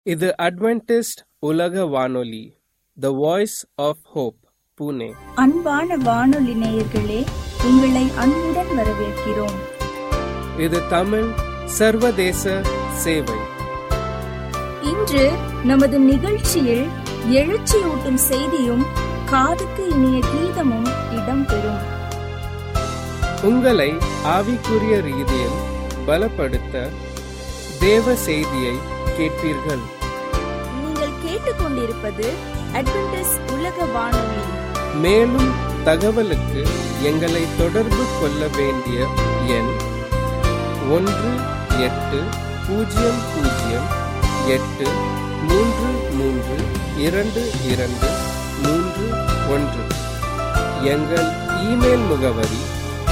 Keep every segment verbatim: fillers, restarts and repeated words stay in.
இது அட்வென்டிஸ்ட் உலக வானொலி, the voice of hope, Pune. அன்பான வானொலி நேயர்களே, உங்களை அன்புடன் வரவேற்கிறோம். இது தமிழ் சர்வதேச சேவை. இன்று நமது நிகழ்ச்சியில் எழுச்சியூட்டும் செய்தியும் காதுக்கு இனிய கீதமும் இடம்பெறும். உங்களை ஆவிக்குரிய ரீதியில் பலப்படுத்த தேவ செய்தியை கேட்பீர்கள். நீங்கள் கேட்டுக்கொண்டிருப்பது அட்வென்டிஸ்ட் உலக வானொலி. மேலும் தகவலுக்கு எங்களை தொடர்பு கொள்ள வேண்டிய எண் ஒன்று எட்டு பூஜ்ஜியம் பூஜ்ஜியம் எட்டு மூன்று மூன்று இரண்டு இரண்டு மூன்று ஒன்று. எங்கள் இமெயில் முகவரி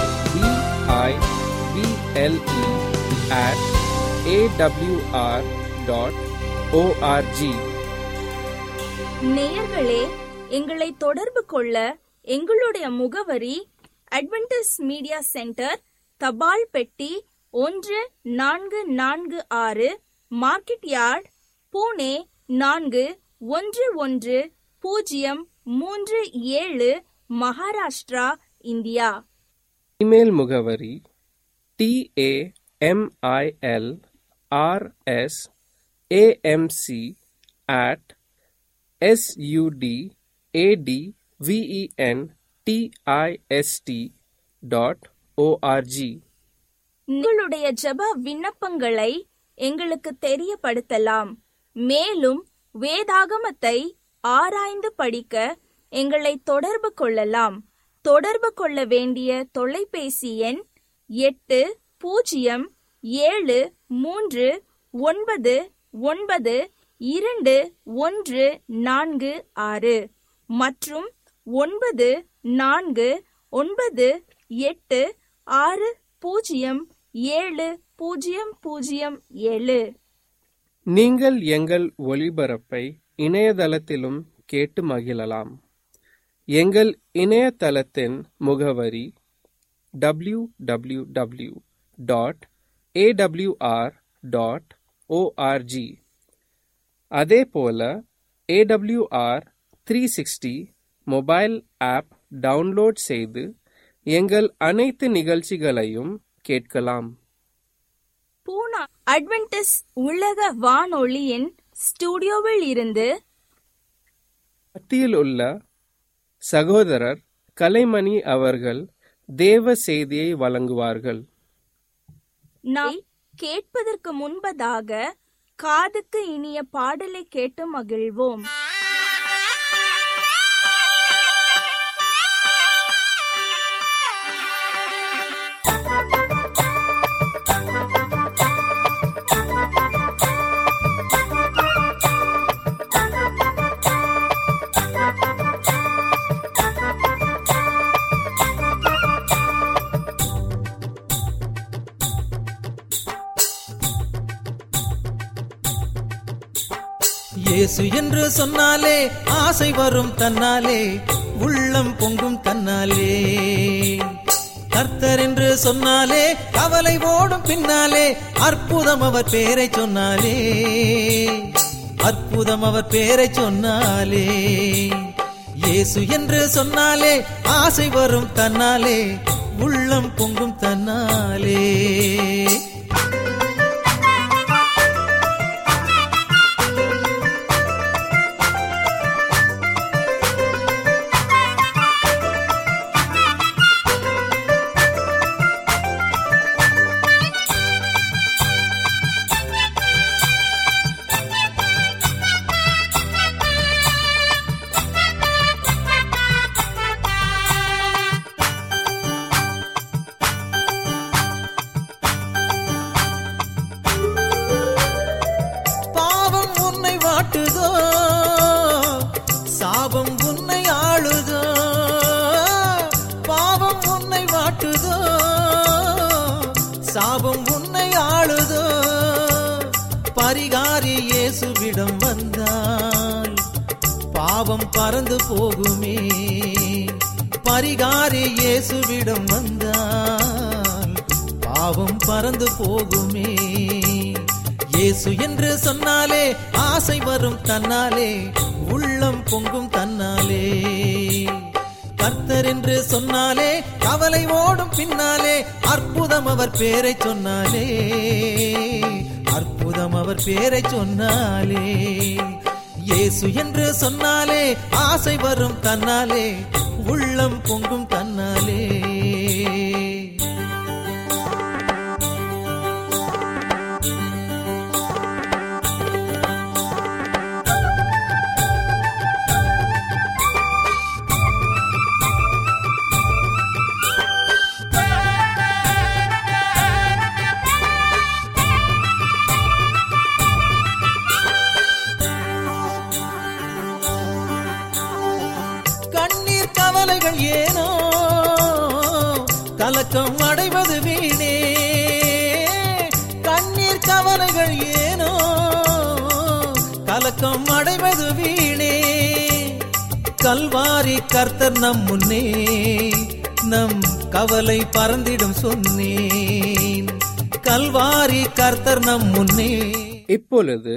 BIBLE at AWR dot ORG. நேயர்களே, எங்களை தொடர்பு கொள்ள எங்களுடைய முகவரி அட்வென்டிஸ்ட் மீடியா சென்டர், தபால் பெட்டி ஒன்று நான்கு நான்கு ஆறு, மார்க்கெட் யார்ட், புனே நான்கு ஒன்று ஒன்று பூஜ்ஜியம் மூன்று ஏழு, மகாராஷ்டிரா, இந்தியா. இமெயில் முகவரி TAMIL RS AMC at SUDADVEN TIST dot ORG. உங்களுடைய ஜெப விண்ணப்பங்களை எங்களுக்கு தெரியப்படுத்தலாம். மேலும் வேதாகமத்தை ஆராய்ந்து படிக்க எங்களை தொடர்பு கொள்ளலாம். தொடர்பு கொள்ள வேண்டிய தொலைபேசி எண் எட்டு பூஜ்ஜியம் ஏழு மூன்று ஒன்பது ஒன்பது இரண்டு ஒன்று நான்கு ஆறு மற்றும் ஒன்பது நான்கு ஒன்பது எட்டு ஆறு பூஜ்ஜியம் ஏழு பூஜ்ஜியம் பூஜ்ஜியம் ஏழு. நீங்கள் எங்கள் ஒளிபரப்பை இணையதளத்திலும் கேட்டு மகிழலாம். எங்கள் இணையதளத்தின் முகவரி W W W dot AWR dot ORG. அதே போல AWR three sixty mobile app download செய்து எங்கள் அனைத்து நிகழ்ச்சிகளையும் கேட்கலாம். பூனா அட்வென்டிஸ்ட் உலக வானொலியின் ஸ்டுடியோவில் இருந்து மத்தியில் உள்ள சகோதரர் கலைமணி அவர்கள் தேவ செய்தியை வழங்குவார்கள். நாம் கேட்பதற்கு முன்பதாக காதுக்கு இனிய பாடலை கேட்டு மகிழ்வோம். இயேசு என்று சொன்னாலே ஆசை வரும் தன்னாலே, உள்ளம் பொங்கும் தன்னாலே. கர்த்தர் என்று சொன்னாலே கவலை ஓடும் பின்னாலே, அற்புதம் அவர் பேரை சொன்னாலே, அற்புதம் அவர் பேரை சொன்னாலே. இயேசு என்று சொன்னாலே ஆசை வரும் தன்னாலே, உள்ளம் பொங்கும் தன்னாலே. சாபம் உன்னை ஆளுதோ, பாவம் உன்னை வாட்டுதோ, சாபம் உன்னை ஆளுதோ. பரிகாரி இயேசுவிடம் வந்தால் பாவம் பறந்து போகுமே, பரிகாரி இயேசுவிடம் வந்தால் பாவம் பறந்து போகுமே. இயேசு என்று சொன்னாலே ஆசை வரும் தன்னாலே, உள்ளம் பொங்கும் தன்னாலே. கர்த்தர் என்று சொன்னாலே கவலை ஓடும் பின்னாலே, அற்புதம் அவர் பேரை சொன்னாலே, அற்புதம் அவர் பேரை சொன்னாலே. இயேசு என்று சொன்னாலே ஆசை வரும் தன்னாலே, உள்ளம் பொங்கும் தன்னாலே. ஏனோ கலக்கம் அடைவது வீணே, கண்ணீர் கவலைகள் ஏனோ கலக்கம் அடைவது வீணே. கல்வாரி கர்த்தர் நம் முன்னே, நம் கவலை பறந்திடும் சொன்னேன். கல்வாரி கர்த்தர் நம் முன்னே. இப்பொழுது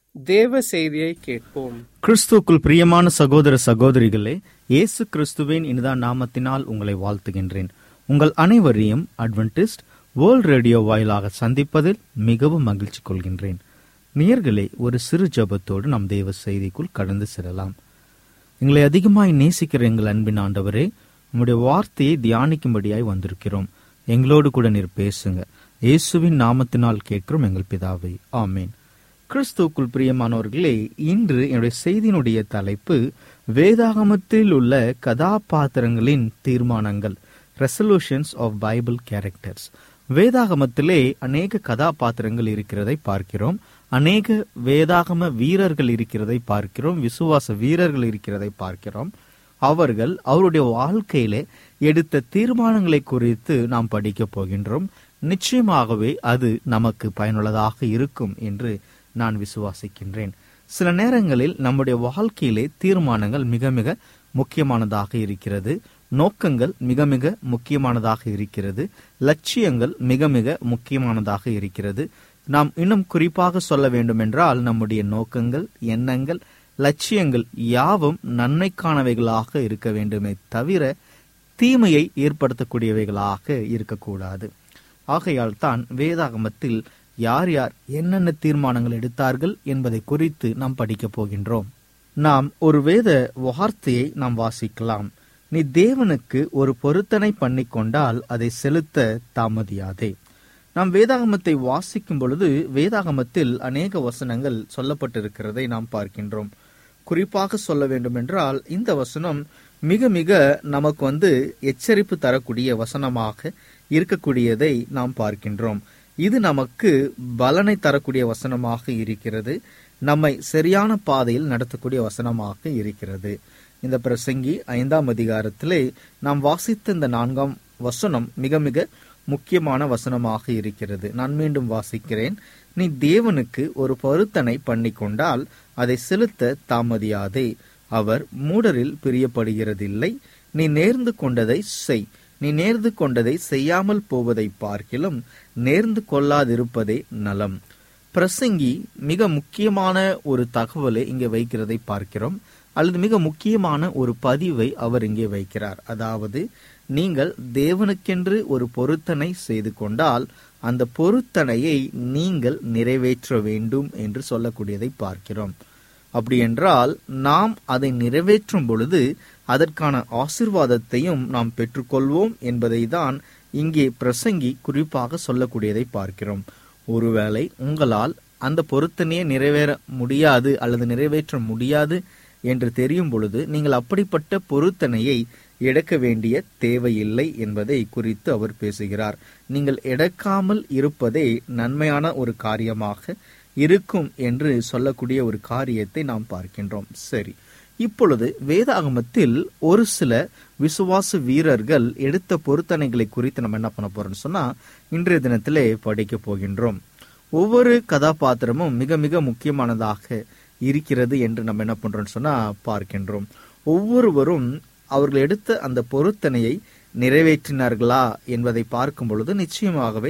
தேவ செய்தியை கேட்போம். கிறிஸ்துவுக்குள் பிரியமான சகோதர சகோதரிகளே, இயேசு கிறிஸ்துவின் இனிதான நாமத்தினால் உங்களை வாழ்த்துகின்றேன். உங்கள் அனைவரையும் அட்வென்டிஸ்ட் வேர்ல்ட் ரேடியோ வாயிலாக சந்திப்பதில் மிகவும் மகிழ்ச்சி கொள்கின்றேன். நேயர்களே, ஒரு சிறு ஜெபத்தோடு நம் தேவ செய்திக்குள் கடந்து செல்லலாம். எங்களை அதிகமாய் நேசிக்கிற எங்கள் அன்பின் ஆண்டவரே, உம்முடைய வார்த்தையை தியானிக்கும்படியாய் வந்திருக்கிறோம். எங்களோடு கூட நீர் பேசுங்க. இயேசுவின் நாமத்தினால் கேட்கிறோம் எங்கள் பிதாவே, ஆமேன். கிறிஸ்துவுக்குள் பிரியமானவர்களே, இன்று என்னுடைய செய்தியினுடைய தலைப்பு வேதாகமத்தில் உள்ள கதாபாத்திரங்களின் தீர்மானங்கள், ரெசல்யூஷன்ஸ் ஆஃப் பைபிள் கேரக்டர்ஸ். வேதாகமத்திலே அநேக கதாபாத்திரங்கள் இருக்கிறதை பார்க்கிறோம், அநேக வேதாகம வீரர்கள் இருக்கிறதை பார்க்கிறோம், விசுவாச வீரர்கள் இருக்கிறதை பார்க்கிறோம். அவர்கள் அவருடைய வாழ்க்கையிலே எடுத்த தீர்மானங்களை குறித்து நாம் படிக்க போகின்றோம். நிச்சயமாகவே அது நமக்கு பயனுள்ளதாக இருக்கும் என்று நான் விசுவாசிக்கின்றேன். சில நேரங்களில் நம்முடைய வாழ்க்கையிலே தீர்மானங்கள் மிக மிக முக்கியமானதாக இருக்கிறது, நோக்கங்கள் மிக மிக முக்கியமானதாக இருக்கிறது, லட்சியங்கள் மிக மிக முக்கியமானதாக இருக்கிறது. நாம் இன்னும் குறிப்பாக சொல்ல வேண்டும் என்றால், நம்முடைய நோக்கங்கள், எண்ணங்கள், லட்சியங்கள் யாவும் நன்மைக்கானவைகளாக இருக்க வேண்டுமே தவிர தீமையை ஏற்படுத்தக்கூடியவைகளாக இருக்கக்கூடாது. ஆகையால் தான் வேதாகமத்தில் யார் யார் என்னென்ன தீர்மானங்கள் எடுத்தார்கள் என்பதை குறித்து நாம் படிக்க போகின்றோம். நாம் ஒரு வேத வார்த்தையை நாம் வாசிக்கலாம். நீ தேவனுக்கு ஒரு பொருத்தனை பண்ணி கொண்டால் அதை செலுத்த தாமதியாதே. நாம் வேதாகமத்தை வாசிக்கும் பொழுது வேதாகமத்தில் அநேக வசனங்கள் சொல்லப்பட்டிருக்கிறதை நாம் பார்க்கின்றோம். குறிப்பாக சொல்ல வேண்டும் என்றால், இந்த வசனம் மிக மிக நமக்கு வந்து எச்சரிப்பு தரக்கூடிய வசனமாக இருக்கக்கூடியதை நாம் பார்க்கின்றோம். இது நமக்கு பலனை தரக்கூடிய வசனமாக இருக்கிறது, நம்மை சரியான பாதையில் நடத்தக்கூடிய வசனமாக இருக்கிறது. இந்த பிரசங்கி ஐந்தாம் அதிகாரத்திலே நாம் வாசித்த இந்த நான்காம் வசனம் மிக மிக முக்கியமான வசனமாக இருக்கிறது. நான் மீண்டும் வாசிக்கிறேன். நீ தேவனுக்கு ஒரு பொருத்தனை பண்ணி கொண்டால் அதை செலுத்த தாமதியாதே. அவர் மூடரில் பிரியப்படுகிறதில்லை. நீ நேர்ந்து கொண்டதை செய். நீ நேர்ந்து கொண்டதை செய்யாமல் போவதை பார்க்கிலும் நேர்ந்து கொள்ளாதிருப்பதே நலம். பிரசங்கி மிக முக்கியமான ஒரு தகவலை இங்கே வைக்கிறதை பார்க்கிறோம், அல்லது மிக முக்கியமான ஒரு பதிவை அவர் இங்கே வைக்கிறார். அதாவது, நீங்கள் தேவனுக்கென்று ஒரு பொருத்தனை செய்து கொண்டால் அந்த பொருத்தனையை நீங்கள் நிறைவேற்ற வேண்டும் என்று சொல்லக்கூடியதை பார்க்கிறோம். அப்படி என்றால் நாம் அதை நிறைவேற்றும் பொழுது அதற்கான ஆசீர்வாதத்தையும் நாம் பெற்றுக்கொள்வோம் என்பதை தான் இங்கே பிரசங்கி குறிப்பாக சொல்லக்கூடியதை பார்க்கிறோம். ஒருவேளை உங்களால் அந்த பொருத்தனையை நிறைவேற முடியாது அல்லது நிறைவேற்ற முடியாது என்று தெரியும் பொழுது நீங்கள் அப்படிப்பட்ட பொருத்தனையை எடுக்க வேண்டிய தேவையில்லை என்பதை குறித்து அவர் பேசுகிறார். நீங்கள் எடுக்காமல் இருப்பதே நன்மையான ஒரு காரியமாக இருக்கும் என்று சொல்லக்கூடிய ஒரு காரியத்தை நாம் பார்க்கின்றோம். சரி, இப்பொழுது வேதாகமத்தில் ஒரு சில விசுவாச வீரர்கள் எடுத்த பொருத்தனைகளை குறித்து நம்ம என்ன பண்ண போறோம்னு சொன்னா இன்றைய தினத்திலே படிக்க போகின்றோம். ஒவ்வொரு கதாபாத்திரமும் மிக மிக முக்கியமானதாக இருக்கிறது என்று நம்ம என்ன பண்றோம்னு சொன்னா பார்க்கின்றோம். ஒவ்வொருவரும் அவர்கள் எடுத்த அந்த பொருத்தனையை நிறைவேற்றினார்களா என்பதை பார்க்கும் பொழுது நிச்சயமாகவே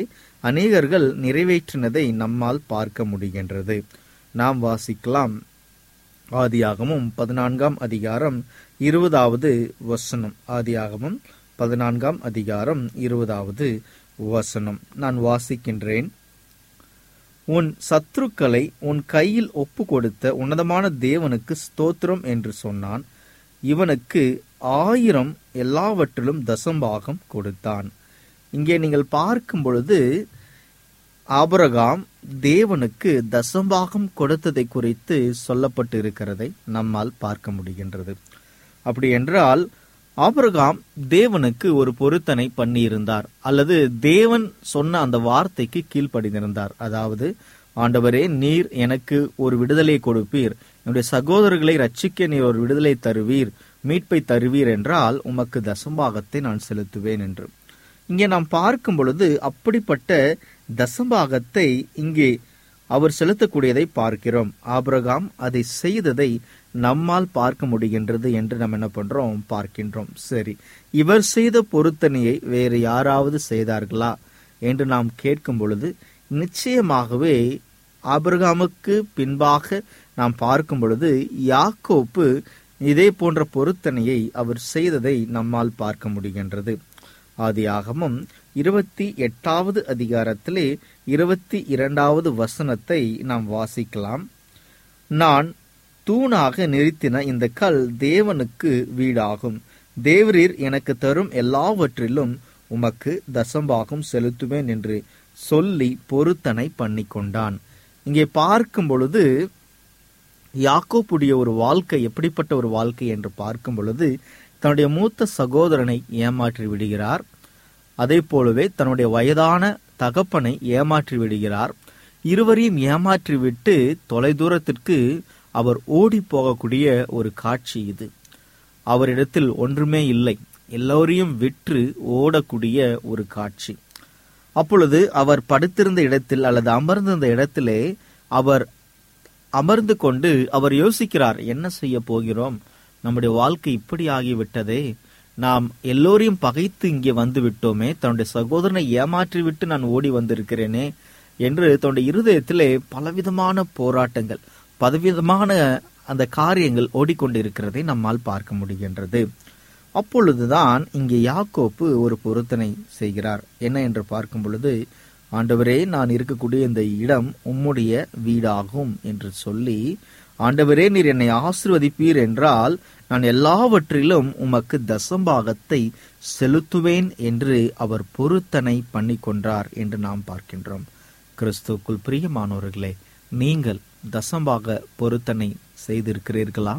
அநேகர்கள் நிறைவேற்றினதை நம்மால் பார்க்க முடிகின்றது. நாம் வாசிக்கலாம். ஆதியாகமம் பதினான்காம் அதிகாரம் இருபதாவது வசனம். ஆதியாகமம் பதினான்காம் அதிகாரம் இருபதாவது வசனம் நான் வாசிக்கின்றேன். உன் சத்துருக்களை உன் கையில் ஒப்பு கொடுத்த உன்னதமான தேவனுக்கு ஸ்தோத்திரம் என்று சொன்னான். இவனுக்கு ஆயிரம் எல்லாவற்றிலும் தசம்பாகம் கொடுத்தான். இங்கே நீங்கள் பார்க்கும் பொழுது ஆபிரகாம் தேவனுக்கு தசம்பாகம் கொடுத்ததை குறித்து சொல்லப்பட்டு இருக்கிறதை நம்மால் பார்க்க முடிகின்றது. அப்படி என்றால் ஆபிரகாம் தேவனுக்கு ஒரு பொருத்தனை பண்ணியிருந்தார், அல்லது தேவன் சொன்ன அந்த வார்த்தைக்கு கீழ்ப்படிந்திருந்தார். அதாவது, ஆண்டவரே, நீர் எனக்கு ஒரு விடுதலை கொடுப்பீர், என்னுடைய சகோதரர்களை ரட்சிக்க நீர் ஒரு விடுதலை தருவீர், மீட்பை தருவீர் என்றால் உமக்கு தசம்பாகத்தை நான் செலுத்துவேன் என்று. இங்கே நாம் பார்க்கும் பொழுது அப்படிப்பட்ட தசம்பாகத்தை இங்கே அவர் செலுத்தக்கூடியதை பார்க்கிறோம். ஆபிரகாம் அதை செய்ததை நம்மால் பார்க்க முடிகின்றது என்று நாம் என்ன பண்றோம் பார்க்கின்றோம். சரி, இவர் செய்த பொருத்தனையை வேறு யாராவது செய்தார்களா என்று நாம் கேட்கும் பொழுது நிச்சயமாகவே ஆபிரகாமுக்கு பின்பாக நாம் பார்க்கும் பொழுது யாக்கோப்பு இதே போன்ற பொருத்தனையை அவர் செய்ததை நம்மால் பார்க்க முடிகின்றது. ஆதியாகமம் இருபத்தி எட்டாவது அதிகாரத்திலே இருபத்தி இரண்டாவது வசனத்தை நாம் வாசிக்கலாம். நான் தூணாக நிறுத்தின இந்த கல் தேவனுக்கு வீடாகும். தேவரீர் எனக்கு தரும் எல்லாவற்றிலும் உமக்கு தசம்பாகம் செலுத்துவேன் என்று சொல்லி பொருத்தனை பண்ணி கொண்டான். இங்கே பார்க்கும் பொழுது யாக்கோப்புடைய ஒரு வாழ்க்கை எப்படிப்பட்ட ஒரு வாழ்க்கை என்று பார்க்கும் பொழுது தன்னுடைய மூத்த சகோதரனை ஏமாற்றி விடுகிறார். அதே போலவே தன்னுடைய வயதான தகப்பனை ஏமாற்றி விடுகிறார். இருவரையும் ஏமாற்றிவிட்டு தொலை தூரத்திற்கு அவர் ஓடி போகக்கூடிய ஒரு காட்சி இது. அவரிடத்தில் ஒன்றுமே இல்லை, எல்லோரையும் விற்று ஓடக்கூடிய ஒரு காட்சி. அப்பொழுது அவர் படுத்திருந்த இடத்தில் அல்லது அமர்ந்திருந்த இடத்திலே அவர் அமர்ந்து கொண்டு அவர் யோசிக்கிறார், என்ன செய்ய போகிறோம், நம்முடைய வாழ்க்கை இப்படி ஆகிவிட்டதே, நாம் எல்லோரையும் பகைத்து இங்கே வந்து விட்டோமே, தன்னுடைய சகோதரனை ஏமாற்றி விட்டு நான் ஓடி வந்திருக்கிறேனே என்று தன்னுடைய இருதயத்திலே பலவிதமான போராட்டங்கள், பலவிதமான அந்த காரியங்கள் ஓடிக்கொண்டிருக்கிறதை நம்மால் பார்க்க முடிகின்றது. அப்பொழுதுதான் இங்கே யாக்கோப்பு ஒரு பொருத்தனை செய்கிறார். என்ன என்று பார்க்கும் பொழுது, ஆண்டவரே, நான் இருக்கக்கூடிய இந்த இடம் உம்முடைய வீடாகும் என்று சொல்லி, ஆண்டவரே, நீர் என்னை ஆசீர்வதிப்பீர் என்றால் நான் எல்லாவற்றிலும் உமக்கு தசம்பாகத்தை செலுத்துவேன் என்று அவர் பொருத்தனை பண்ணி கொண்டார் என்று நாம் பார்க்கின்றோம். கிறிஸ்துவுக்குள் பிரியமானவர்களே, நீங்கள் தசம்பாக பொருத்தனை செய்திருக்கிறீர்களா?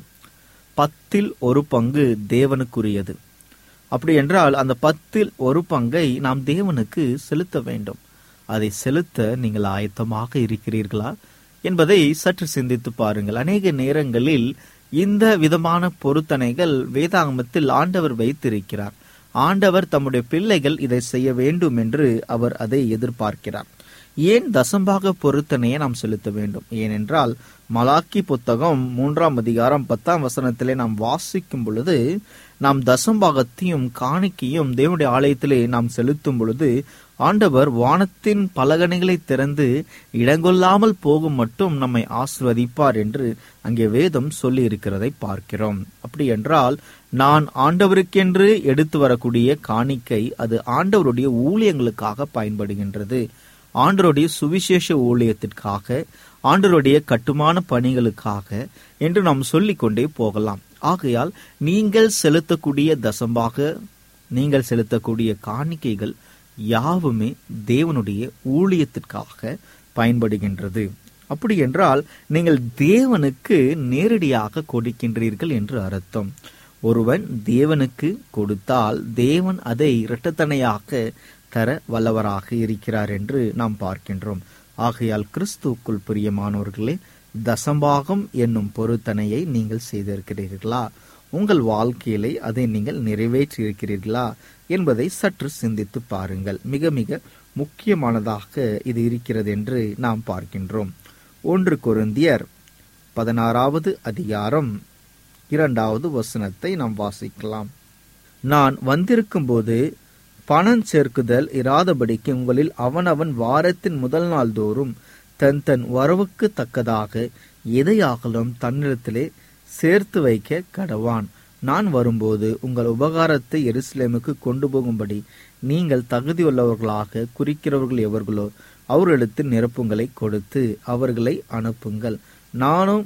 பத்தில் ஒரு பங்கு தேவனுக்குரியது. அப்படி என்றால் அந்த பத்தில் ஒரு பங்கை நாம் தேவனுக்கு செலுத்த வேண்டும். அதை செலுத்த நீங்கள் ஆயத்தமாக இருக்கிறீர்களா என்பதை சற்று சிந்தித்து பாருங்கள். அநேக நேரங்களில் இந்த விதமான பொருத்தனைகள் வேதாகமத்தில் ஆண்டவர் வைத்திருக்கிறார். ஆண்டவர் தம்முடைய பிள்ளைகள் இதை செய்ய வேண்டும் என்று அவர் அதை எதிர்பார்க்கிறார். ஏன் தசம்பாக பொருத்தனையை நாம் செலுத்த வேண்டும்? ஏனென்றால் மலாக்கி புத்தகம் மூன்றாம் அதிகாரம் பத்தாம் வசனத்திலே நாம் வாசிக்கும் பொழுது, நாம் தசம்பாகத்தையும் காணிக்கையும் தேவனுடைய ஆலயத்திலே நாம் செலுத்தும் பொழுது ஆண்டவர் வானத்தின் பலகணிகளை திறந்து இடங்கொள்ளாமல் போகும் மட்டும் நம்மை ஆசீர்வதிப்பார் என்று அங்கே வேதம் சொல்லி இருக்கிறதை பார்க்கிறோம். அப்படி என்றால் நான் ஆண்டவருக்கென்று எடுத்து வரக்கூடிய காணிக்கை அது ஆண்டவருடைய ஊழியங்களுக்காக பயன்படுகின்றது. ஆண்டவருடைய சுவிசேஷ ஊழியத்திற்காக, ஆண்டவருடைய கட்டுமான பணிகளுக்காக என்று நாம் சொல்லிக்கொண்டே போகலாம். ஆகையால் நீங்கள் செலுத்தக்கூடிய தசம்பாக, நீங்கள் செலுத்தக்கூடிய காணிக்கைகள் யாவுமே தேவனுடைய ஊழியத்திற்காக பயன்படுகின்றது. அப்படி என்றால் நீங்கள் தேவனுக்கு நேரடியாக கொடுக்கின்றீர்கள் என்று அர்த்தம். ஒருவன் தேவனுக்கு கொடுத்தால் தேவன் அதை இரட்டத்தனையாக தர வல்லவராக இருக்கிறார் என்று நாம் பார்க்கின்றோம். ஆகையால் கிறிஸ்துவுக்குள் பிரியமானவர்களே, தசம்பாகம் என்னும் பொருத்தனையை நீங்கள் செய்திருக்கிறீர்களா? உங்கள் வாழ்க்கையிலே அதை நீங்கள் நிறைவேற்றி இருக்கிறீர்களா என்பதை சற்று சிந்தித்து பாருங்கள். மிக மிக முக்கியமானதாக இது இருக்கிறது என்று நாம் பார்க்கின்றோம். ஒன்று கொரிந்தியர் பதினாறாவது அதிகாரம் இரண்டாவது வசனத்தை நாம் வாசிக்கலாம். நான் வந்திருக்கும் போது பணம் சேர்க்குதல் இராதபடிக்கு உங்களில் அவனவன் வாரத்தின் முதல் நாள் தோறும் தன் தன் வரவுக்கு தக்கதாக எதையாகலும் தன்னிடத்திலே சேர்த்து வைக்க கடவான். நான் வரும்போது உங்கள் உபகாரத்தை எருசலேமுக்கு கொண்டு போகும்படி நீங்கள் தகுதியுள்ளவர்களாக குறிக்கிறவர்கள் எவர்களோ அவர்களிடத்தில் நிரப்புங்களை கொடுத்து அவர்களை அனுப்புங்கள். நானும்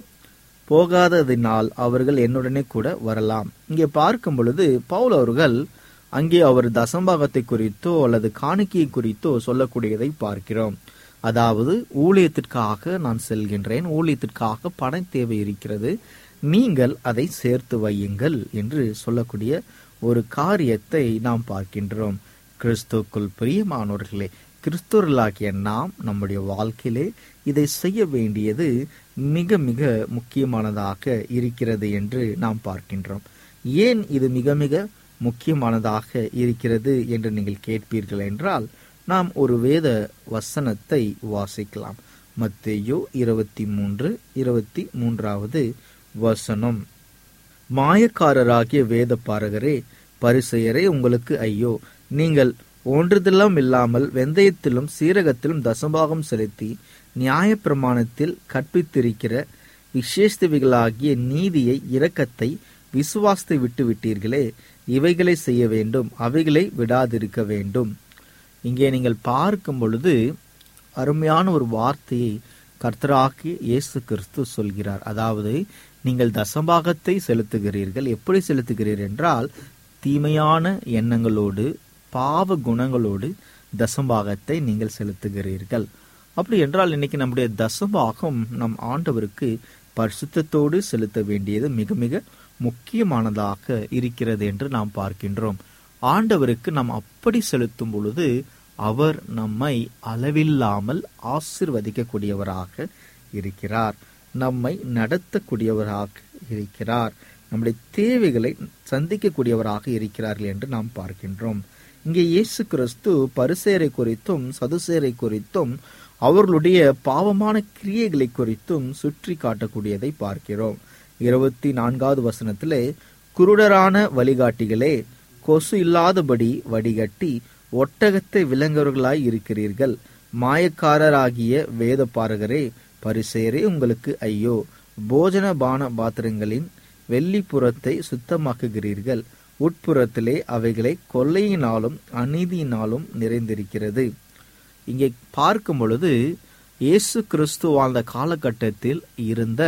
போகாததினால் அவர்கள் என்னுடனே கூட வரலாம். இங்கே பார்க்கும் பொழுது பவுல் அவர்கள் அங்கே அவர் தசம்பாகத்தை குறித்தோ அல்லது காணிக்கையை குறித்தோ சொல்லக்கூடியதை பார்க்கிறோம். அதாவது ஊழியத்திற்காக நான் செல்கின்றேன், ஊழியத்திற்காக பணம் தேவை இருக்கிறது, நீங்கள் அதை சேர்த்து வையுங்கள் என்று சொல்லக்கூடிய ஒரு காரியத்தை நாம் பார்க்கின்றோம். கிறிஸ்துக்குள் பிரியமானவர்களே, கிறிஸ்துவர்களாகிய நாம் நம்முடைய வாழ்க்கையிலே இதை செய்ய வேண்டியது மிக மிக முக்கியமானதாக இருக்கிறது என்று நாம் பார்க்கின்றோம். ஏன் இது மிக மிக முக்கியமானதாக இருக்கிறது என்று நீங்கள் கேட்பீர்கள் என்றால், நாம் ஒரு வேத வசனத்தை வாசிக்கலாம். மத்தேயு இருபத்தி மூன்று இருபத்தி மூன்றாவது வசனம். மாயக்காரராகிய வேத பாரகரே, பரிசேயரே, உங்களுக்கு ஐயோ! நீங்கள் ஒன்றுதெல்லாம் இல்லாமல் வெந்தயத்திலும் சீரகத்திலும் தசம்பாகம் செலுத்தி நியாயப்பிரமாணத்தில் கற்பித்திருக்கிற விசேஷவிகளாகிய நீதியை, இரக்கத்தை, விசுவாசத்தை விட்டு விட்டீர்களே. இவைகளை செய்ய வேண்டும், அவைகளை விடாதிருக்க வேண்டும். இங்கே நீங்கள் பார்க்கும் பொழுது அருமையான ஒரு வார்த்தையை கர்த்தராகிய இயேசு கிறிஸ்து சொல்கிறார். அதாவது, நீங்கள் தசம்பாகத்தை செலுத்துகிறீர்கள். எப்படி செலுத்துகிறீர்கள் என்றால், தீமையான எண்ணங்களோடு பாவ குணங்களோடு தசம்பாகத்தை நீங்கள் செலுத்துகிறீர்கள். அப்படி என்றால் இன்னைக்கு நம்முடைய தசம்பாகம் நம் ஆண்டவருக்கு பரிசுத்தத்தோடு செலுத்த வேண்டியது மிக மிக முக்கியமானதாக இருக்கிறது என்று நாம் பார்க்கின்றோம். ஆண்டவருக்கு நாம் அப்படி செலுத்தும் பொழுது அவர் நம்மை அளவில்லாமல் ஆசீர்வதிக்கக்கூடியவராக இருக்கிறார், நம்மை நடத்தக்கூடியவராக இருக்கிறார், நம்முடைய தேவைகளை சந்திக்கக்கூடியவராக இருக்கிறார்கள் என்று நாம் பார்க்கின்றோம். இங்கே இயேசு கிறிஸ்து பரிசேயரை குறித்தும் சதுசேயரை குறித்தும் அவர்களுடைய பாவமான கிரியைகளை குறித்தும் சுற்றி காட்டக்கூடியதை பார்க்கிறோம். இருபத்தி நான்காவது வசனத்திலே, குருடரான வழிகாட்டிகளே, கொசு இல்லாதபடி வடிகட்டி ஒட்டகத்தை விலங்குவர்களாய் இருக்கிறீர்கள். மாயக்காரராகிய வேத பாரகரே, பரிசேயரே, உங்களுக்கு ஐயோ! போஜன பான பாத்திரங்களின் வெள்ளிப்புறத்தை சுத்தமாக்குகிறீர்கள், உட்புறத்திலே அவைகளை கொள்ளையினாலும் அநீதியினாலும் நிறைந்திருக்கிறது. இங்கே பார்க்கும் பொழுது இயேசு கிறிஸ்து வாழ்ந்த காலகட்டத்தில் இருந்த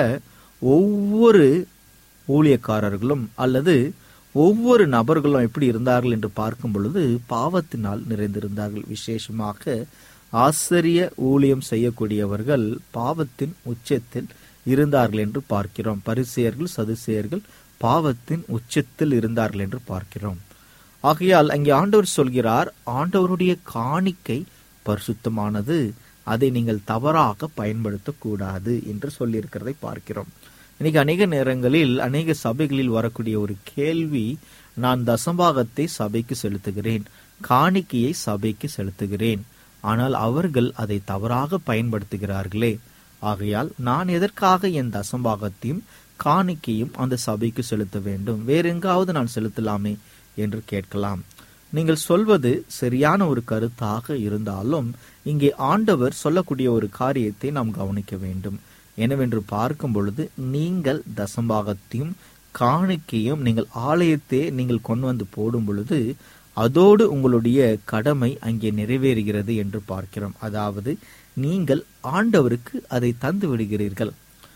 ஒவ்வொரு ஊழியக்காரர்களும் அல்லது ஒவ்வொரு நபர்களும் எப்படி இருந்தார்கள் என்று பார்க்கும் பொழுது பாவத்தினால் நிறைந்திருந்தார்கள். விசேஷமாக ஆசிரிய ஊழியம் செய்யக்கூடியவர்கள் பாவத்தின் உச்சத்தில் இருந்தார்கள் என்று பார்க்கிறோம். பரிசேயர்கள் சதுசேயர்கள் பாவத்தின் உச்சத்தில் இருந்தார்கள் என்று பார்க்கிறோம். ஆகையால் அங்கே ஆண்டவர் சொல்கிறார், ஆண்டவருடைய காணிக்கை பரிசுத்தமானது, அதை நீங்கள் தவறாக பயன்படுத்தக்கூடாது என்று சொல்லியிருக்கிறதை பார்க்கிறோம். இன்னைக்கு அநேக நேரங்களில் அநேக சபைகளில் வரக்கூடிய ஒரு கேள்வி, நான் தசம்பாகத்தை சபைக்கு செலுத்துகிறேன், காணிக்கையை சபைக்கு செலுத்துகிறேன், ஆனால் அவர்கள் அதை தவறாக பயன்படுத்துகிறார்களே, ஆகையால் நான் எதற்காக என் தசம்பாகத்தையும் காணிக்கையும் அந்த சபைக்கு செலுத்த வேண்டும், வேற எங்காவது நான் செலுத்தலாமே என்று கேட்கலாம். நீங்கள் சொல்வது சரியான ஒரு கருத்தாக இருந்தாலும் இங்கே ஆண்டவர் சொல்லக்கூடிய ஒரு காரியத்தை நாம் கவனிக்க வேண்டும். என்னவென்று பார்க்கும் பொழுது, நீங்கள் தசம்பாகத்தையும் காணிக்கையும் நீங்கள் ஆலயத்தை நீங்கள் கொண்டு வந்து போடும் பொழுது அதோடு உங்களுடைய கடமை அங்கே நிறைவேறுகிறது என்று பார்க்கிறோம். அதாவது நீங்கள் ஆண்டவருக்கு அதை தந்து விடுகிறீர்கள்,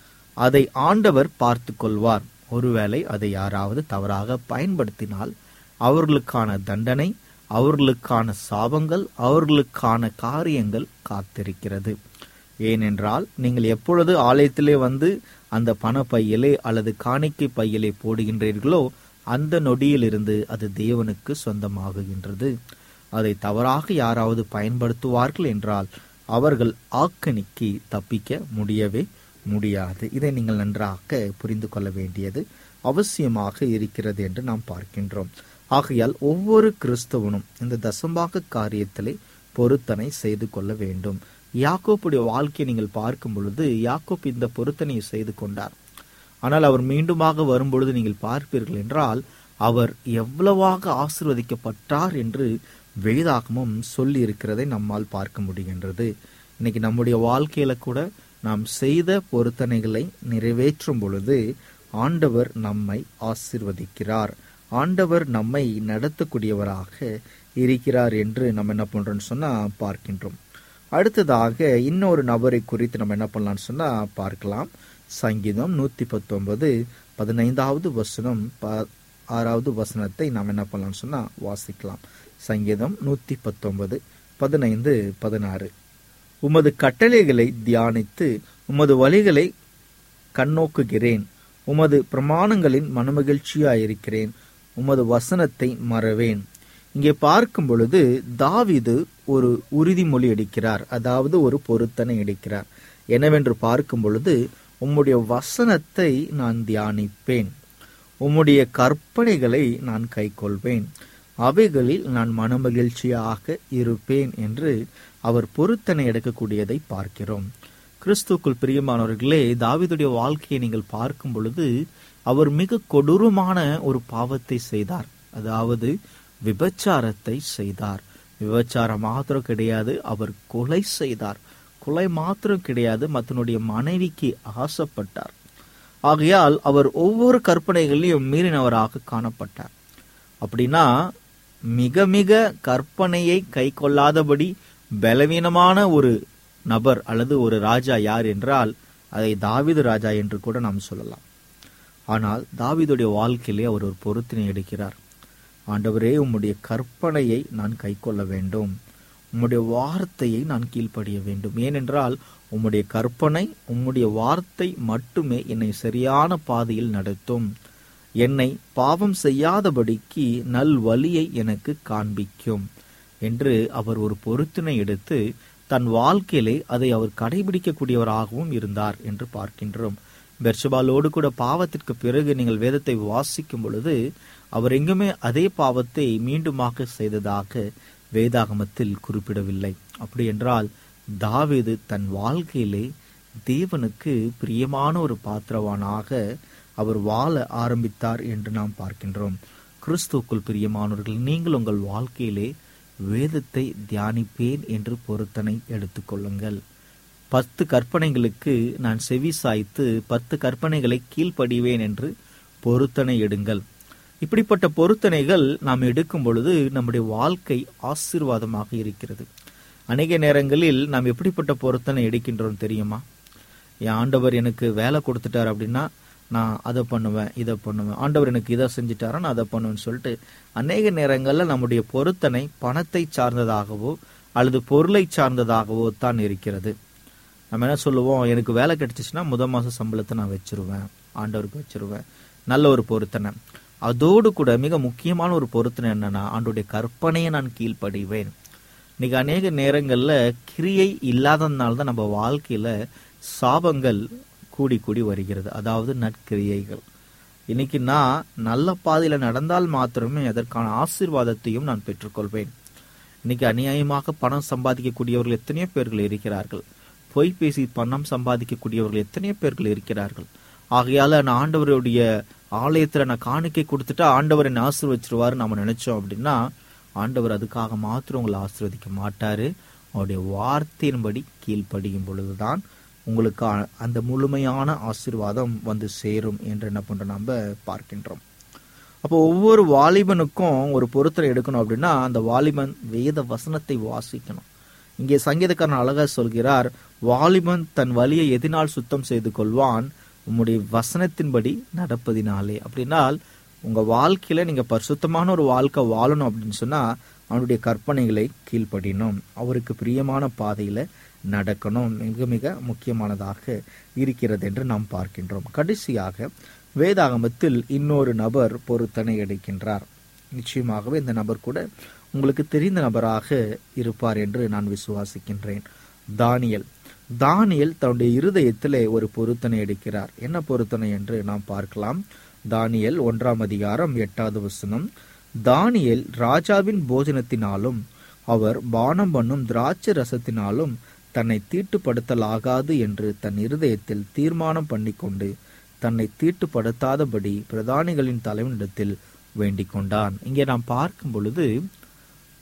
அதை ஆண்டவர் பார்த்து கொள்வார். ஒருவேளை அதை யாராவது தவறாக பயன்படுத்தினால் அவர்களுக்கான தண்டனை, அவர்களுக்கான சாபங்கள், அவர்களுக்கான காரியங்கள் காத்திருக்கிறது. ஏனென்றால் நீங்கள் எப்பொழுது ஆலயத்திலே வந்து அந்த பண பையிலே அல்லது காணிக்கை பையிலே போடுகின்றீர்களோ அந்த நொடியிலிருந்து அது தேவனுக்கு சொந்தமாகுகின்றது. அதை தவறாக யாராவது பயன்படுத்துவார்கள் என்றால் அவர்கள் ஆக்கணிக்கு தப்பிக்க முடியவே முடியாது. இதை நீங்கள் நன்றாக புரிந்து கொள்ள வேண்டியது அவசியமாக இருக்கிறது என்று நாம் பார்க்கின்றோம். ஆகையால் ஒவ்வொரு கிறிஸ்தவனும் இந்த தசம்பாக காரியத்திலே பொருத்தனை செய்து கொள்ள வேண்டும். யாக்கோப்புடைய வாழ்க்கையை நீங்கள் பார்க்கும் பொழுது யாக்கோப் இந்த பொருத்தனையை செய்து கொண்டார். ஆனால் அவர் மீண்டுமாக வரும்பொழுது நீங்கள் பார்ப்பீர்கள் என்றால் அவர் எவ்வளவாக ஆசீர்வதிக்கப்பட்டார் என்று வேதாகமும் சொல்லி இருக்கிறதை நம்மால் பார்க்க முடிகின்றது. இன்னைக்கு நம்முடைய வாழ்க்கையில கூட நாம் செய்த பொருத்தனைகளை நிறைவேற்றும் பொழுது ஆண்டவர் நம்மை ஆசீர்வதிக்கிறார், ஆண்டவர் நம்மை நடத்தக்கூடியவராக இருக்கிறார் என்று நம்ம என்ன பண்றோம்னு சொன்னா பார்க்கின்றோம். அடுத்ததாக இன்னொரு நபரை குறித்து நம்ம என்ன பண்ணலாம்னு சொன்னா பார்க்கலாம். சங்கீதம் நூத்தி பத்தொன்பது பதினைந்தாவது வசனம் ஆறாவது வசனத்தை நாம் என்ன பண்ணலாம்னு சொன்னா வாசிக்கலாம். சங்கீதம் நூத்தி பத்தொன்பது பதினைந்து பதினாறு. உமது கட்டளைகளை தியானித்து உமது வழிகளை கண்ணோக்குகிறேன், உமது பிரமாணங்களின் மனமகிழ்ச்சியாயிருக்கிறேன், உமது வசனத்தை மறவேன். இங்கே பார்க்கும் பொழுது தாவீது ஒரு உறுதிமொழி எடுக்கிறார், அதாவது ஒரு பொருத்தனை எடுக்கிறார். என்னவென்று பார்க்கும் பொழுது, உம்முடைய வசனத்தை நான் தியானிப்பேன், உம்முடைய கற்பனைகளை நான் கைக்கொள்வேன், அவைகளில் நான் மனமகிழ்ச்சியாக இருப்பேன் என்று அவர் பொருத்தனை எடுக்கக்கூடியதை பார்க்கிறோம். கிறிஸ்துக்குள் பிரியமானவர்களே, தாவீதுடைய வாழ்க்கையை நீங்கள் பார்க்கும் பொழுது அவர் மிக கொடூரமான ஒரு பாவத்தை செய்தார், அதாவது விபச்சாரத்தை செய்தார். விபச்சாரம் மாத்திரம் கிடையாது, அவர் கொலை செய்தார். கொலை மாத்திரம் கிடையாது, மத்தனுடைய மனைவிக்கு ஆசைப்பட்டார். ஆகையால் அவர் ஒவ்வொரு கற்பனைகளையும் மீறினவராக காணப்பட்டார். அப்படின்னா மிக மிக கற்பனையை கை கொள்ளாதபடி பலவீனமான ஒரு நபர் அல்லது ஒரு ராஜா யார் என்றால் அதை தாவீது ராஜா என்று கூட நாம் சொல்லலாம். ஆனால் தாவீதுடைய வாழ்க்கையிலே அவர் ஒரு பொருத்தினை எடுக்கிறார். ஆண்டவரே, உம்முடைய கற்பனையை நான் கை கொள்ள வேண்டும், உம்முடைய வார்த்தையை நான் கீழ்ப்படிய வேண்டும். ஏனென்றால் உம்முடைய கற்பனை, உம்முடைய வார்த்தை மட்டுமே என்னை சரியான பாதையில் நடத்தும், என்னை பாவம் செய்யாதபடிக்கு நல் வழியை எனக்கு காண்பிக்கும் என்று அவர் ஒரு பொருத்தினை எடுத்து தன் வாழ்க்கையிலே அதை அவர் கடைபிடிக்கக்கூடியவராகவும் இருந்தார் என்று பார்க்கின்றோம். பெர்ஷபாலோடு கூட பாவத்திற்கு பிறகு நீங்கள் வேதத்தை வாசிக்கும் பொழுது அவர் எங்குமே அதே பாவத்தை மீண்டுமாக செய்ததாக வேதாகமத்தில் குறிப்பிடவில்லை. அப்படி என்றால் தாவீது தன் வாழ்க்கையிலே தேவனுக்கு பிரியமான ஒரு பாத்திரவானாக அவர் வாழ ஆரம்பித்தார் என்று நாம் பார்க்கின்றோம். கிறிஸ்துவுக்குள் பிரியமானவர்கள், நீங்கள் உங்கள் வாழ்க்கையிலே வேதத்தை தியானிப்பேன் என்று பொருத்தனை எடுத்துக்கொள்ளுங்கள். பத்து கற்பனைகளுக்கு நான் செவி சாய்த்து பத்து கற்பனைகளை கீழ்ப்படிவேன் என்று பொருத்தனை எடுங்கள். இப்படிப்பட்ட பொருத்தனைகள் நாம் எடுக்கும் பொழுது நம்முடைய வாழ்க்கை ஆசீர்வாதமாக இருக்கிறது. அநேக நேரங்களில் நாம் எப்படிப்பட்ட பொருத்தனை எடுக்கின்றோம் தெரியுமா? என் ஆண்டவர் எனக்கு வேலை கொடுத்துட்டார் அப்படின்னா நான் அதை பண்ணுவேன், இதை பண்ணுவேன், ஆண்டவர் எனக்கு இதை செஞ்சுட்டாரா நான் அதை பண்ணுவேன்னு சொல்லிட்டு அநேக நேரங்களில் நம்முடைய பொருத்தனை பணத்தை சார்ந்ததாகவோ அல்லது பொருளை சார்ந்ததாகவோ தான் இருக்கிறது. நம்ம என்ன சொல்லுவோம், எனக்கு வேலை கிடைச்சிச்சுன்னா முதல் மாச சம்பளத்தை நான் வச்சிருவேன், ஆண்டவருக்கு வச்சிருவேன், நல்ல ஒரு பொருத்தனை. அதோடு கூட மிக முக்கியமான ஒரு பொருத்தனை என்னன்னா, ஆண்டோடைய கற்பனையை நான் கீழ்ப்படிவேன். இன்னைக்கு அநேக நேரங்கள்ல கிரியை இல்லாததுனால தான் நம்ம வாழ்க்கையில சாபங்கள் கூடி கூடி வருகிறது, அதாவது நற்கிரியைகள். இன்னைக்கு நான் நல்ல பாதையில நடந்தால் மாத்திரமே அதற்கான ஆசீர்வாதத்தையும் நான் பெற்றுக்கொள்வேன். இன்னைக்கு அநியாயமாக பணம் சம்பாதிக்கக்கூடியவர்கள் எத்தனையோ பேர்கள் இருக்கிறார்கள், பொய் பேசி பணம் சம்பாதிக்கக்கூடியவர்கள் எத்தனையோ பேர்கள் இருக்கிறார்கள். ஆகையால நான் ஆண்டவருடைய ஆலயத்துல நான் காணிக்கை கொடுத்துட்டா ஆண்டவர் என்னை ஆசீர்வச்சிருவாரு நம்ம நினைச்சோம் அப்படின்னா ஆண்டவர் அதுக்காக மாத்திரம் உங்களை ஆசீர்வதிக்க மாட்டாரு. அவருடைய வார்த்தையின்படி கீழ்ப்படியும் பொழுதுதான் உங்களுக்கு அந்த முழுமையான ஆசீர்வாதம் வந்து சேரும் என்று என்ன பண்றோம் நம்ம பார்க்கின்றோம். அப்போ ஒவ்வொரு வாலிபனுக்கும் ஒரு பொருத்தனை எடுக்கணும் அப்படின்னா அந்த வாலிபன் வேத வசனத்தை வாசிக்கணும். இங்கே சங்கீதக்காரன் அழகா சொல்கிறார், வாலிபன் தன் வழியை எதினால் சுத்தம் செய்து கொள்வான், உம்முடைய வசனத்தின்படி நடப்பதினாலே. அப்படின்னால் உங்க வாழ்க்கையில நீங்க பரிசுத்தமான ஒரு வாழ்க்கை வாழணும் அப்படின்னு சொன்னா அவனுடைய கற்பனைகளை கீழ்ப்படியணும், அவருக்கு பிரியமான பாதையில நடக்கணும், மிக மிக முக்கியமானதாக இருக்கிறது என்று நாம் பார்க்கின்றோம். கடைசியாக வேதாகமத்தில் இன்னொரு நபர் பொருத்தனை எடுக்கின்றார். நிச்சயமாகவே இந்த நபர் கூட உங்களுக்கு தெரிந்த நபராக இருப்பார் என்று நான் விசுவாசிக்கின்றேன். தானியல். தானியல் தன்னுடைய இருதயத்திலே ஒரு பொருத்தனை எடுக்கிறார். என்ன பொருத்தனை என்று நாம் பார்க்கலாம். தானியல் ஒன்றாம் அதிகாரம் எட்டாவது வசனம். தானியல் ராஜாவின் போஜனத்தினாலும் அவர் பானம் பண்ணும் திராட்சை ரசத்தினாலும் தன்னை தீட்டுப்படுத்தலாகாது என்று தன் இருதயத்தில் தீர்மானம் பண்ணிக்கொண்டு தன்னை தீட்டுப்படுத்தாதபடி பிரதானிகளின் தலைவனிடத்தில் வேண்டிக் கொண்டான். இங்கே நாம் பார்க்கும் பொழுது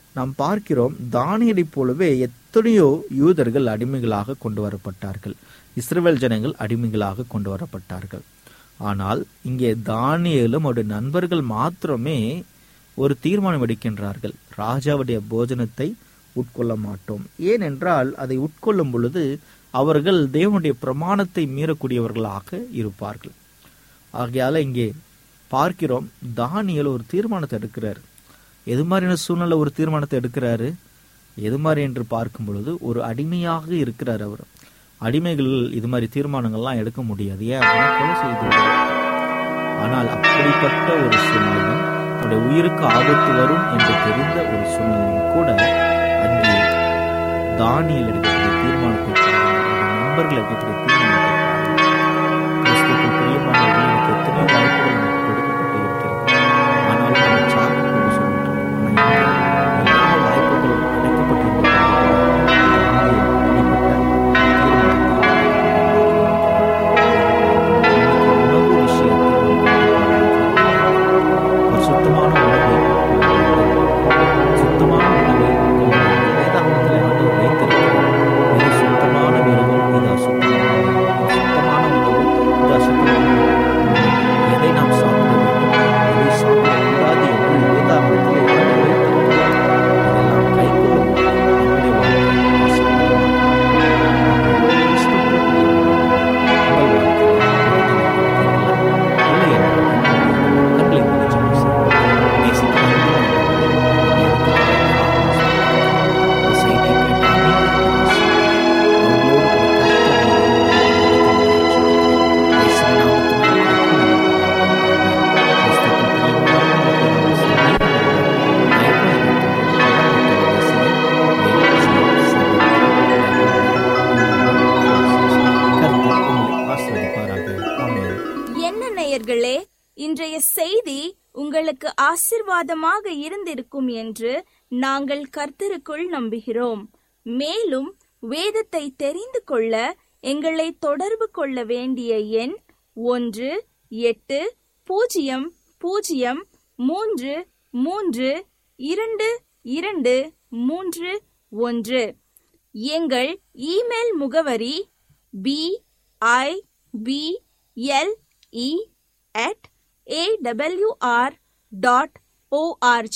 நாம் பார்க்கிறோம், தானியேலைப் போலவே எத்தனையோ யூதர்கள் அடிமைகளாக கொண்டு வரப்பட்டார்கள். இஸ்ரவேல் ஜனங்கள் அடிமைகளாக கொண்டு வரப்பட்டார்கள். ஆனால் இங்கே தானியேலும் அவருடைய நண்பர்கள் மாத்திரமே ஒரு தீர்மானம் எடுக்கின்றார்கள், ராஜாவுடைய போஜனத்தை உட்கொள்ள மாட்டோம். ஏனென்றால் அதை உட்கொள்ளும் பொழுது அவர்கள் தேவனுடைய பிரமாணத்தை மீறக்கூடியவர்களாக இருப்பார்கள். ஆகையால இங்கே பார்க்கிறோம், தானியேல் ஒரு தீர்மானத்தை எடுக்கிறார். எது மாதிரியான சூழ்நிலை ஒரு தீர்மானத்தை எடுக்கிறாரு? எது மாதிரி என்று பார்க்கும் பொழுது ஒரு அடிமையாக இருக்கிறார். அவர் அடிமைகள் இது மாதிரி தீர்மானங்கள்லாம் எடுக்க முடியாது, ஏன் அப்படின்னா கொலை செய்து. ஆனால் அப்படிப்பட்ட ஒரு சூழ்நிலையும் அவருடைய உயிருக்கு ஆபத்து வரும் என்று தெரிந்த ஒரு சூழ்நிலையும் கூட அங்கே தானியேல் எடுக்கக்கூடிய தீர்மானத்தை, நண்பர்கள் எடுக்கக்கூடிய தீர்மானத்தை கிறிஸ்துவுக்குள் பிரியமானவர்கள், எனக்கு எத்தனையோ வாய்ப்புகள் நமக்கு கொடுக்கப்பட்டு இருக்கிறது. ஆனால் நம்ம சாப்பிட்டு சொல்லிட்டு எல்லா வாய்ப்புகளும் அடைக்கப்பட்டிருக்கிறது. உணவு விஷயத்தில் ஒரு சுத்தமான உணவை சுத்தமான உணவை வேதாகமத்தில் ஆண்டவர் வைத்திருக்கிறார். இது சுத்தமான மிருகம், இது அசுத்தமான சுத்தமான உணவு, இது அசுத்தமான எதை நாம் சாப்பிட வேண்டும், எதை சாப்பிடக்கூடாது என்று வேதாகமத்தில் ஆண்டவர் வைத்திருக்கிறார். இதெல்லாம் கைகொள்ளும் நம்முடைய வாழ்க்கை ஆசீர்வாதமாக நேயர்களே, இன்றைய செய்தி உங்களுக்கு ஆசீர்வாதமாக இருந்திருக்கும் என்று நாங்கள் கர்த்தருக்குள் நம்புகிறோம். மேலும் வேதத்தை தெரிந்து கொள்ள எங்களை தொடர்பு கொள்ள வேண்டிய எண் ஒன்று எட்டு பூஜ்ஜியம் பூஜ்ஜியம் மூன்று மூன்று இரண்டு இரண்டு மூன்று ஒன்று. எங்கள் இமெயில் முகவரி B I B L E at a w r dot org.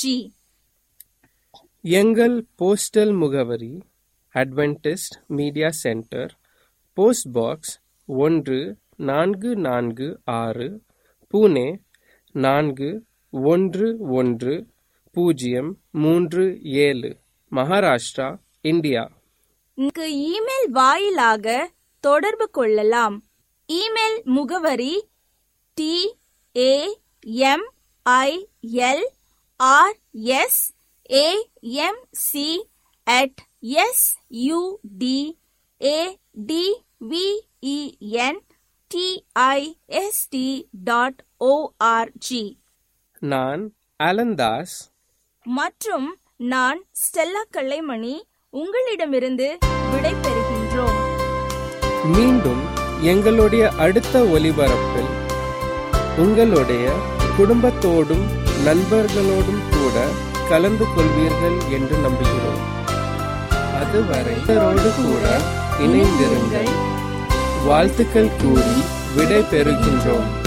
எங்கள் போஸ்டல் முகவரி Adventist media centre, post box ஒன்று நான்கு நான்கு ஆறு, புனே நான்கு ஒன்று ஒன்று பூஜ்ஜியம் மூன்று ஏழு, மகாராஷ்டிரா, இந்தியா. இங்கு இமெயில் வாயிலாக தொடர்பு கொள்ளலாம். இமெயில் முகவரி T A M I L R S A M C at S U D A D V E N T I S T dot ORG. நான் அலந்தாஸ் மற்றும் நான் ஸ்டெல்லா கல்லைமணி உங்களிடமிருந்து விடை பெறுகின்றோம். மீண்டும் எங்களுடைய அடுத்த ஒலிபரப்பில் உங்களுடைய குடும்பத்தோடும் நண்பர்களோடும் கூட கலந்து கொள்வீர்கள் என்று நம்புகிறோம். அதுவரை இவரோடு கூட இணைந்திருங்கள். வாழ்த்துக்கள் கூறி விடை பெறுகின்றோம்.